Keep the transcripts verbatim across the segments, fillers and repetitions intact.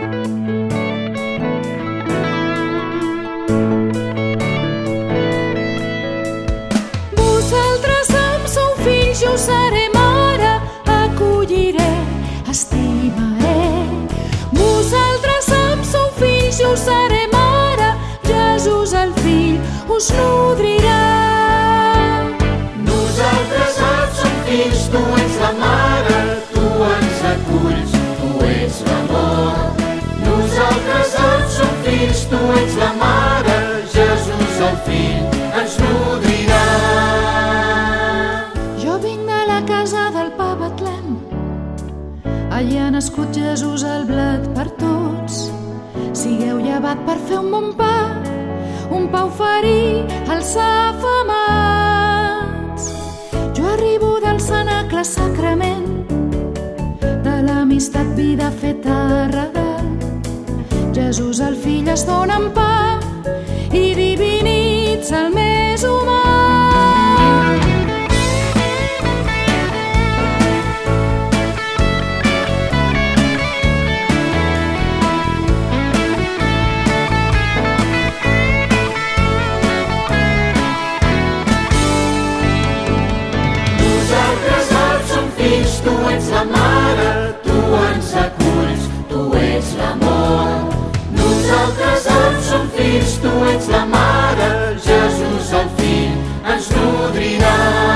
Vosaltres em sou fills, jo seré mare, acolliré, estimaré. Vosaltres em sou fills, jo seré mare, Jesús el fill us nodrirà. Nosaltres et som fills, tu ets la mare, tu ens aculls, tu ets l'amor. Nosaltres et som fills, tu ets la mare, Jesús el fill ens nodrirà. Jo vinc de la casa del pa Betlem, allí ha nascut Jesús el blat per tots. Sigueu llevat per fer un bon pa, un pa oferir als afamats. Jo arribo del cenacle sacrament, de l'amistat vida feta regal. Jesús el fill es dona en pa i divinitza el més humà. Tu ets la mare, tu ens aculls, tu ets l'amor. Nosaltres et som fills, tu ets la mare, Jesús el fill ens nodrirà.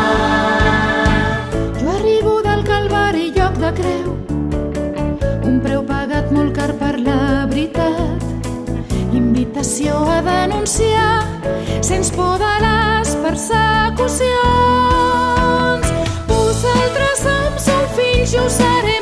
Jo arribo del Calvari, lloc de creu, un preu pagat molt car per la veritat. Invitació a denunciar, sens por de les persecucions. Vosaltres em sou fills, jo seré